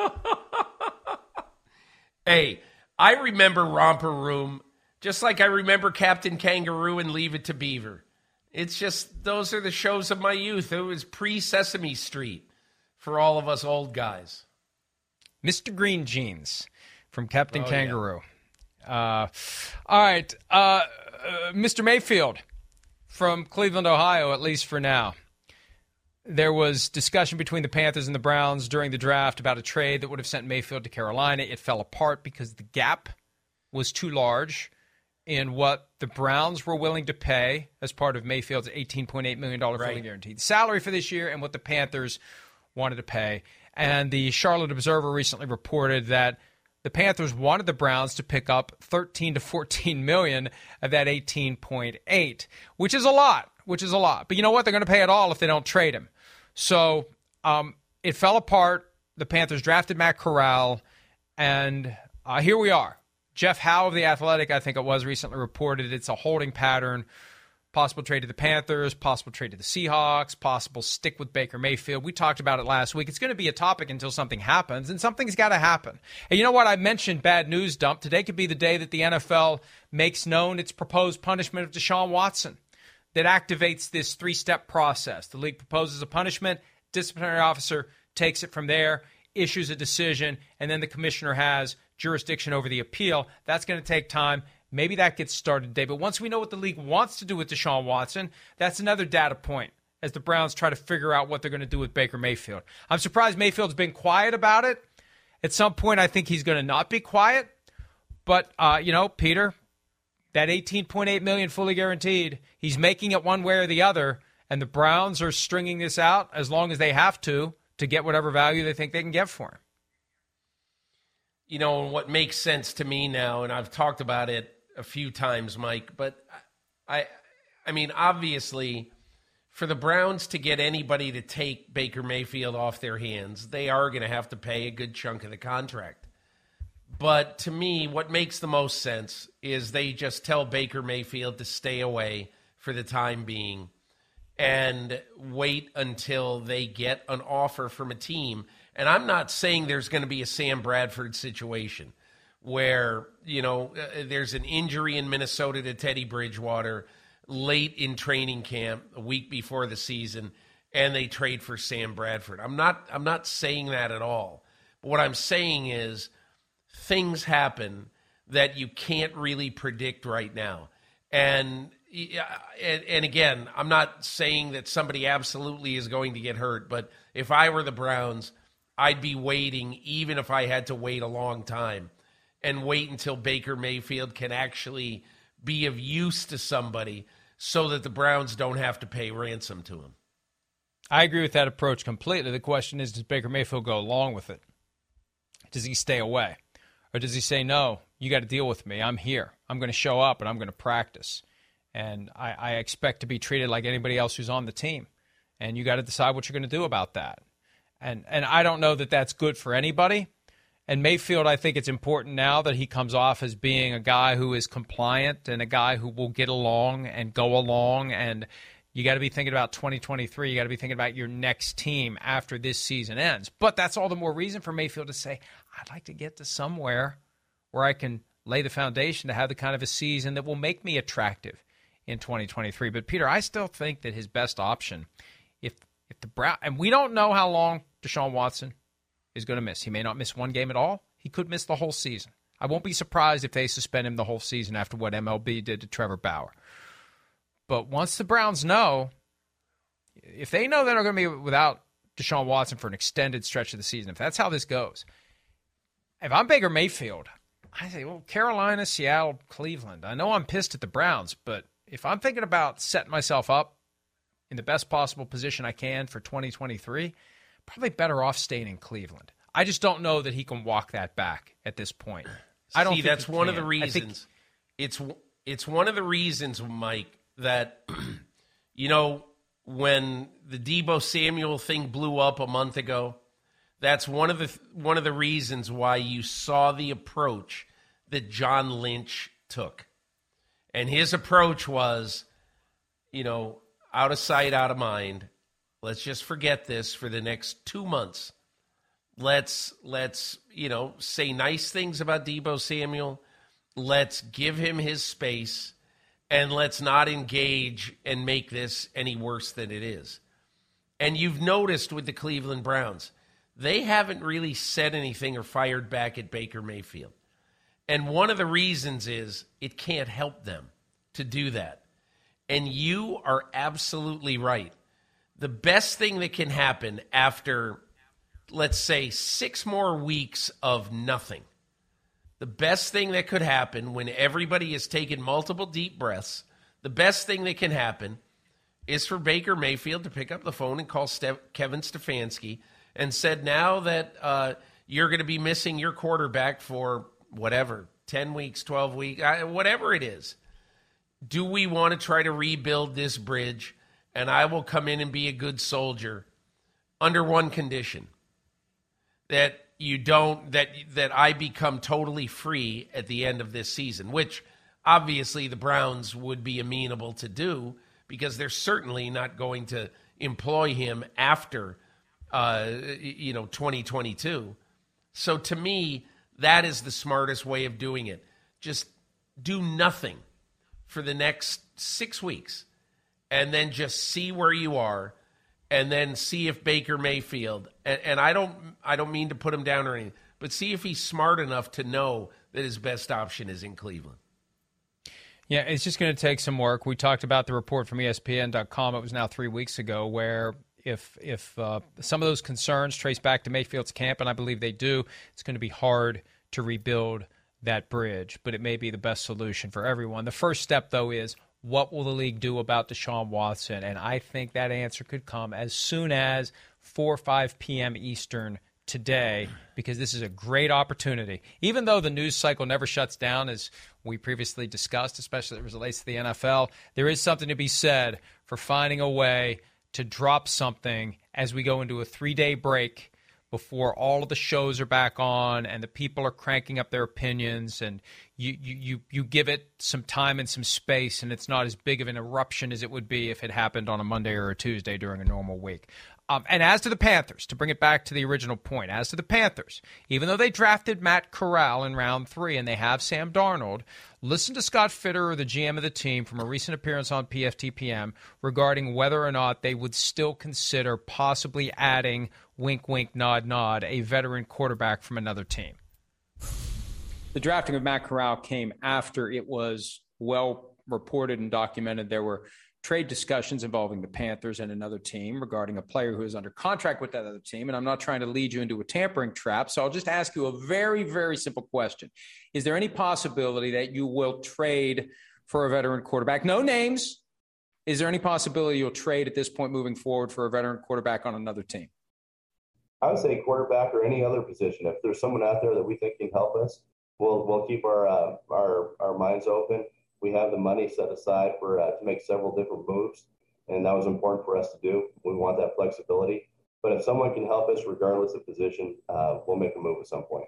[SPEAKER 5] Hey, I remember Romper Room just like I remember Captain Kangaroo and Leave It to Beaver. It's just, those are the shows of my youth. It was pre-Sesame Street for all of us old guys.
[SPEAKER 2] Mr. Green Jeans from Captain Kangaroo. All right. Mr. Mayfield from Cleveland, Ohio, at least for now. There was discussion between the Panthers and the Browns during the draft about a trade that would have sent Mayfield to Carolina. It fell apart because the gap was too large in what the Browns were willing to pay as part of Mayfield's $18.8 million fully guaranteed salary for this year and what the Panthers wanted to pay. And the Charlotte Observer recently reported that the Panthers wanted the Browns to pick up $13 to $14 million of that $18.8, which is a lot. But you know what? They're going to pay it all if they don't trade him. So it fell apart. The Panthers drafted Matt Corral, and here we are. Jeff Howe of The Athletic, I think it was, recently reported it's a holding pattern. Possible trade to the Panthers, possible trade to the Seahawks, possible stick with Baker Mayfield. We talked about it last week. It's going to be a topic until something happens, and something's got to happen. And you know what? I mentioned bad news dump. Today could be the day that the NFL makes known its proposed punishment of Deshaun Watson that activates this three-step process. The league proposes a punishment, disciplinary officer takes it from there, issues a decision, and then the commissioner has jurisdiction over the appeal. That's going to take time. Maybe that gets started today. But once we know what the league wants to do with Deshaun Watson, that's another data point as the Browns try to figure out what they're going to do with Baker Mayfield. I'm surprised Mayfield's been quiet about it. At some point, I think he's going to not be quiet. But, Peter, that $18.8 million fully guaranteed, he's making it one way or the other, and the Browns are stringing this out as long as they have to get whatever value they think they can get for him.
[SPEAKER 5] You know, what makes sense to me now, and I've talked about it a few times, Mike, but I mean, obviously, for the Browns to get anybody to take Baker Mayfield off their hands, they are going to have to pay a good chunk of the contract. But to me, what makes the most sense is they just tell Baker Mayfield to stay away for the time being and wait until they get an offer from a team. And I'm not saying there's going to be a Sam Bradford situation where, there's an injury in Minnesota to Teddy Bridgewater late in training camp, a week before the season, and they trade for Sam Bradford. I'm not saying that at all. But what I'm saying is things happen that you can't really predict right now. And again, I'm not saying that somebody absolutely is going to get hurt, but if I were the Browns, I'd be waiting, even if I had to wait a long time, and wait until Baker Mayfield can actually be of use to somebody so that the Browns don't have to pay ransom to him.
[SPEAKER 2] I agree with that approach completely. The question is, does Baker Mayfield go along with it? Does he stay away? Or does he say, no, you got to deal with me. I'm here. I'm going to show up, and I'm going to practice. And I expect to be treated like anybody else who's on the team. And you got to decide what you're going to do about that. And I don't know that that's good for anybody. And Mayfield, I think it's important now that he comes off as being a guy who is compliant and a guy who will get along and go along. And you got to be thinking about 2023. You got to be thinking about your next team after this season ends. But that's all the more reason for Mayfield to say, I'd like to get to somewhere where I can lay the foundation to have the kind of a season that will make me attractive in 2023. But, Peter, I still think that his best option, if the Browns, and we don't know how long Deshaun Watson is going to miss. He may not miss one game at all. He could miss the whole season. I won't be surprised if they suspend him the whole season after what MLB did to Trevor Bauer. But once the Browns know, if they know they're going to be without Deshaun Watson for an extended stretch of the season, if that's how this goes, if I'm Baker Mayfield, I say, well, Carolina, Seattle, Cleveland. I know I'm pissed at the Browns, but if I'm thinking about setting myself up in the best possible position I can for 2023, probably better off staying in Cleveland. I just don't know that he can walk that back at this point. I don't think
[SPEAKER 5] that's one of the reasons. It's one of the reasons, Mike, that when the Deebo Samuel thing blew up a month ago, that's one of the reasons why you saw the approach that John Lynch took. And his approach was, out of sight, out of mind. Let's just forget this for the next 2 months. Let's say nice things about Deebo Samuel. Let's give him his space, and let's not engage and make this any worse than it is. And you've noticed with the Cleveland Browns, they haven't really said anything or fired back at Baker Mayfield. And one of the reasons is it can't help them to do that. And you are absolutely right. The best thing that can happen after, let's say, 6 more weeks of nothing, the best thing that could happen when everybody has taken multiple deep breaths, the best thing that can happen is for Baker Mayfield to pick up the phone and call Kevin Stefanski and said, now that you're going to be missing your quarterback for whatever, 10 weeks, 12 weeks, whatever it is, do we want to try to rebuild this bridge? And I will come in and be a good soldier under one condition, that you don't, that I become totally free at the end of this season, which obviously the Browns would be amenable to do because they're certainly not going to employ him after 2022. So to me, that is the smartest way of doing it. Just do nothing for the next 6 weeks and then just see where you are and then see if Baker Mayfield, and I don't mean to put him down or anything, but see if he's smart enough to know that his best option is in Cleveland.
[SPEAKER 2] Yeah, it's just going to take some work. We talked about the report from ESPN.com. It was now 3 weeks ago where if some of those concerns trace back to Mayfield's camp, and I believe they do, it's going to be hard to rebuild that bridge, but it may be the best solution for everyone. The first step, though, is what will the league do about Deshaun Watson? And I think that answer could come as soon as 4 or 5 p.m. Eastern today, because this is a great opportunity. Even though the news cycle never shuts down, as we previously discussed, especially as it relates to the NFL, there is something to be said for finding a way to drop something as we go into a 3-day break before all of the shows are back on and the people are cranking up their opinions, and you give it some time and some space, and it's not as big of an eruption as it would be if it happened on a Monday or a Tuesday during a normal week. And as to the Panthers, to bring it back to the original point, as to the Panthers, even though they drafted Matt Corral in round 3 and they have Sam Darnold, listen to Scott Fitterer, the GM of the team, from a recent appearance on PFTPM regarding whether or not they would still consider possibly adding, wink, wink, nod, nod, a veteran quarterback from another team. The drafting of Matt Corral came after it was well reported and documented there were trade discussions involving the Panthers and another team regarding a player who is under contract with that other team. And I'm not trying to lead you into a tampering trap, so I'll just ask you a very, very simple question. Is there any possibility that you will trade for a veteran quarterback? No names. Is there any possibility you'll trade at this point moving forward for a veteran quarterback on another team?
[SPEAKER 11] I would say quarterback or any other position. If there's someone out there that we think can help us, we'll keep our minds open. We have the money set aside for to make several different moves, and that was important for us to do. We want that flexibility. But if someone can help us, regardless of position, we'll make a move at some point.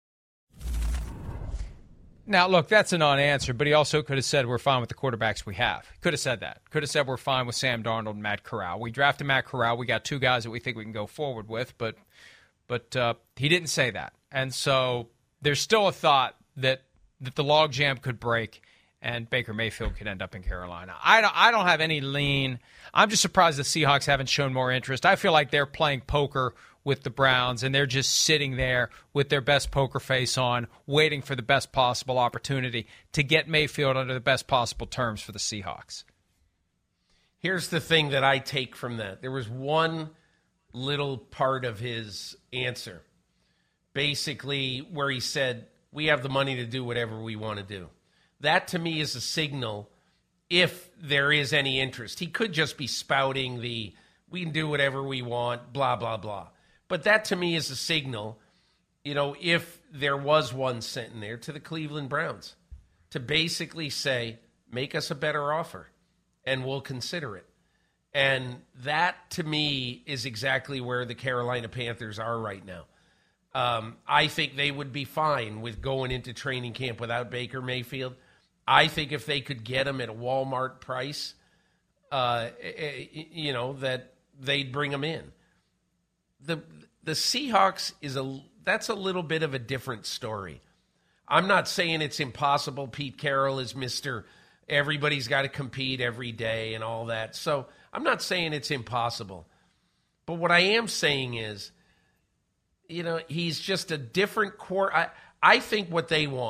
[SPEAKER 2] Now, look, that's a non-answer, but he also could have said we're fine with the quarterbacks we have. Could have said that. Could have said we're fine with Sam Darnold and Matt Corral. We drafted Matt Corral. We got 2 guys that we think we can go forward with, but he didn't say that. And so there's still a thought that the logjam could break and Baker Mayfield could end up in Carolina. I don't have any lean. I'm just surprised the Seahawks haven't shown more interest. I feel like they're playing poker with the Browns, and they're just sitting there with their best poker face on, waiting for the best possible opportunity to get Mayfield under the best possible terms for the Seahawks.
[SPEAKER 5] Here's the thing that I take from that. There was one little part of his answer, basically where he said, we have the money to do whatever we want to do. That, to me, is a signal if there is any interest. He could just be spouting we can do whatever we want, blah, blah, blah. But that, to me, is a signal, if there was one sent there to the Cleveland Browns, to basically say, make us a better offer, and we'll consider it. And that, to me, is exactly where the Carolina Panthers are right now. I think they would be fine with going into training camp without Baker Mayfield. I think if they could get him at a Walmart price, that they'd bring him in. The Seahawks that's a little bit of a different story. I'm not saying it's impossible. Pete Carroll is Mr. Everybody's got to compete every day and all that. So I'm not saying it's impossible. But what I am saying is, he's just a different core. I think what they want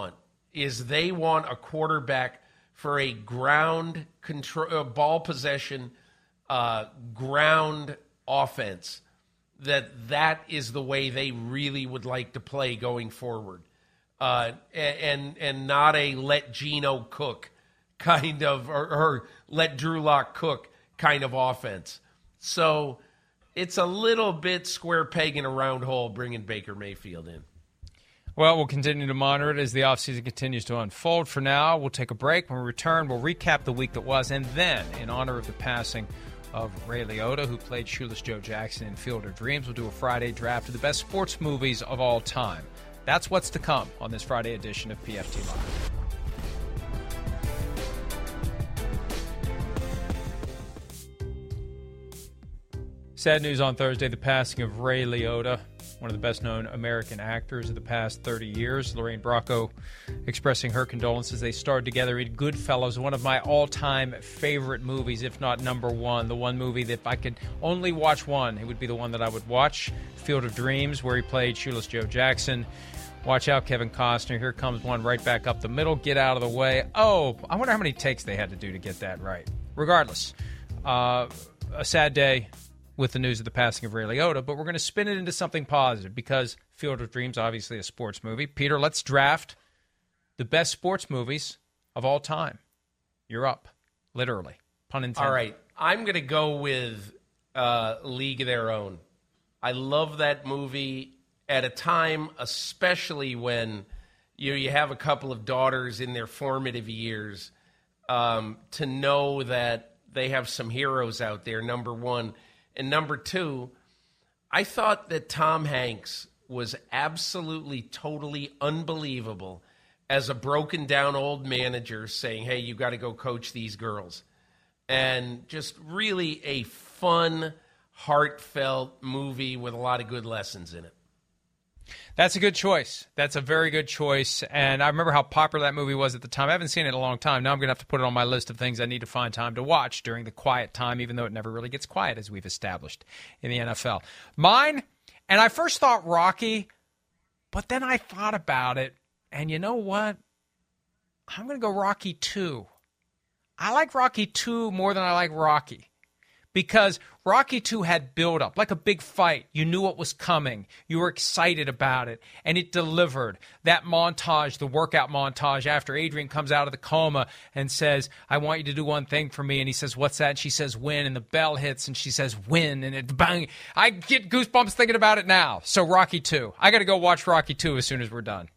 [SPEAKER 5] is they want a quarterback for a ground control, ball possession, ground offense. That is the way they really would like to play going forward, and not a let Geno cook kind of, or let Drew Lock cook kind of offense. So it's a little bit square peg in a round hole bringing Baker Mayfield in.
[SPEAKER 2] Well, we'll continue to monitor it as the offseason continues to unfold. For now, we'll take a break. When we return, we'll recap the week that was, and then, in honor of the passing of Ray Liotta, who played Shoeless Joe Jackson in Field of Dreams, we'll do a Friday draft of the best sports movies of all time. That's what's to come on this Friday edition of PFT Live. Sad news on Thursday, the passing of Ray Liotta, one of the best-known American actors of the past 30 years. Lorraine Bracco expressing her condolences. They starred together in Goodfellas, one of my all-time favorite movies, if not number one. The one movie that if I could only watch one, it would be the one that I would watch. Field of Dreams, where he played Shoeless Joe Jackson. Watch out, Kevin Costner. Here comes one right back up the middle. Get out of the way. Oh, I wonder how many takes they had to do to get that right. Regardless, a sad day with the news of the passing of Ray Liotta, but we're going to spin it into something positive because Field of Dreams, obviously a sports movie. Peter, let's draft the best sports movies of all time. You're up, literally, pun intended.
[SPEAKER 5] All right, I'm going to go with League of Their Own. I love that movie at a time, especially when you have a couple of daughters in their formative years, to know that they have some heroes out there, number one. And number two, I thought that Tom Hanks was absolutely, totally unbelievable as a broken down old manager saying, hey, you got to go coach these girls. And just really a fun, heartfelt movie with a lot of good lessons in it.
[SPEAKER 2] That's a good choice. That's a very good choice. And I remember how popular that movie was at the time. I haven't seen it in a long time. Now I'm going to have to put it on my list of things I need to find time to watch during the quiet time, even though it never really gets quiet, as we've established in the NFL. Mine, and I first thought Rocky, but then I thought about it, and you know what? I'm going to go Rocky 2. I like Rocky 2 more than I like Rocky. Because Rocky 2 had build-up, like a big fight. You knew what was coming. You were excited about it, and it delivered. That montage, the workout montage, after Adrian comes out of the coma and says, I want you to do one thing for me, and he says, what's that? And she says, win, and the bell hits, and she says, win, and it bang. I get goosebumps thinking about it now. So Rocky 2. I got to go watch Rocky 2 as soon as we're done.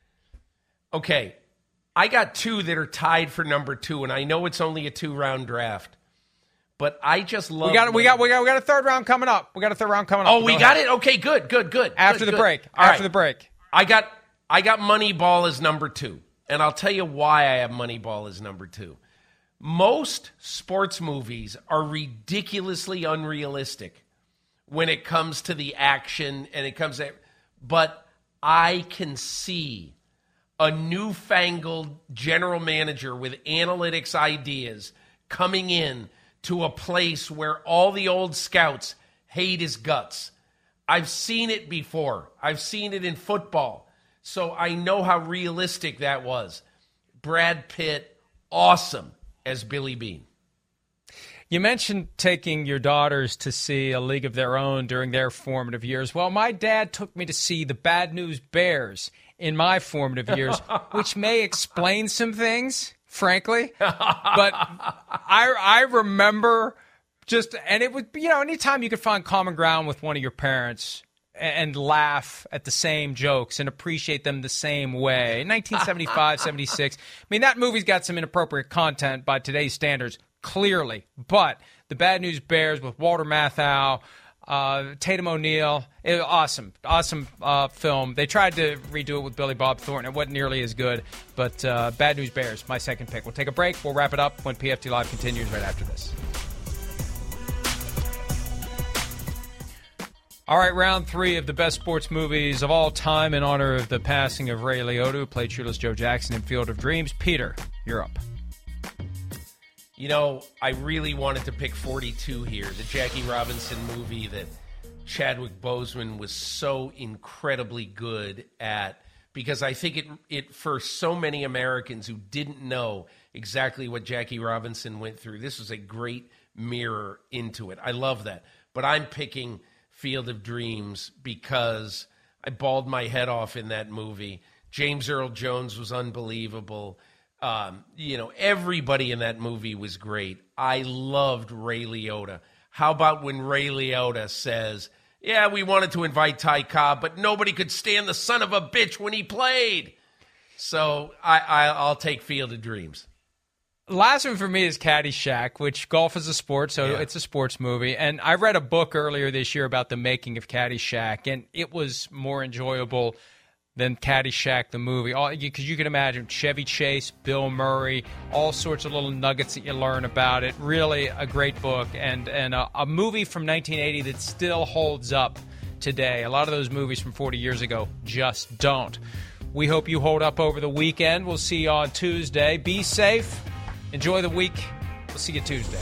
[SPEAKER 5] Okay, I got two that are tied for number 2, and I know it's only a 2-round draft. But I just love.
[SPEAKER 2] We got a third round coming up.
[SPEAKER 5] Oh, we got it. Okay, good.
[SPEAKER 2] After the break. After the break.
[SPEAKER 5] I got Moneyball as number 2, and I'll tell you why I have Moneyball as number 2. Most sports movies are ridiculously unrealistic when it comes to the action and it comes to, but I can see a newfangled general manager with analytics ideas coming in to a place where all the old scouts hate his guts. I've seen it before. I've seen it in football. So I know how realistic that was. Brad Pitt, awesome as Billy Beane.
[SPEAKER 2] You mentioned taking your daughters to see A League of Their Own during their formative years. Well, my dad took me to see the Bad News Bears in my formative years, which may explain some things, frankly. But I remember and it was, anytime you could find common ground with one of your parents and laugh at the same jokes and appreciate them the same way. 1975, 76. I mean, that movie's got some inappropriate content by today's standards, clearly. But the Bad News Bears with Walter Matthau, Tatum O'Neal, awesome film. They tried to redo it with Billy Bob Thornton. It wasn't nearly as good, but Bad News Bears, my second pick. We'll take a break. We'll wrap it up when PFT Live continues right after this. All right, round 3 of the best sports movies of all time in honor of the passing of Ray Liotta, who played Shoeless Joe Jackson in Field of Dreams. Peter, you're up.
[SPEAKER 5] I really wanted to pick 42 here, the Jackie Robinson movie that Chadwick Boseman was so incredibly good at because I think it for so many Americans who didn't know exactly what Jackie Robinson went through, this was a great mirror into it. I love that. But I'm picking Field of Dreams because I bawled my head off in that movie. James Earl Jones was unbelievable. Everybody in that movie was great. I loved Ray Liotta. How about when Ray Liotta says, yeah, we wanted to invite Ty Cobb, but nobody could stand the son of a bitch when he played. So I'll take Field of Dreams.
[SPEAKER 2] Last one for me is Caddyshack, which golf is a sport, so it's a sports movie. And I read a book earlier this year about the making of Caddyshack, and it was more enjoyable than Caddyshack the movie. Because you can imagine Chevy Chase, Bill Murray, all sorts of little nuggets that you learn about it. Really a great book and a movie from 1980 that still holds up today. A lot of those movies from 40 years ago just don't. We hope you hold up over the weekend. We'll see you on Tuesday. Be safe. Enjoy the week. We'll see you Tuesday.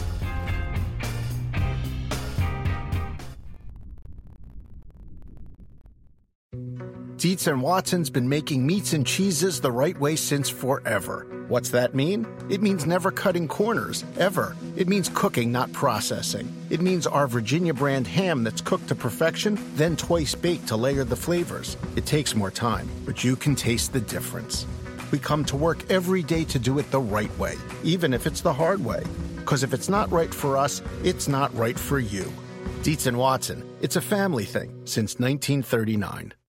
[SPEAKER 12] Dietz & Watson's been making meats and cheeses the right way since forever. What's that mean? It means never cutting corners, ever. It means cooking, not processing. It means our Virginia brand ham that's cooked to perfection, then twice baked to layer the flavors. It takes more time, but you can taste the difference. We come to work every day to do it the right way, even if it's the hard way. Because if it's not right for us, it's not right for you. Dietz & Watson, it's a family thing since 1939.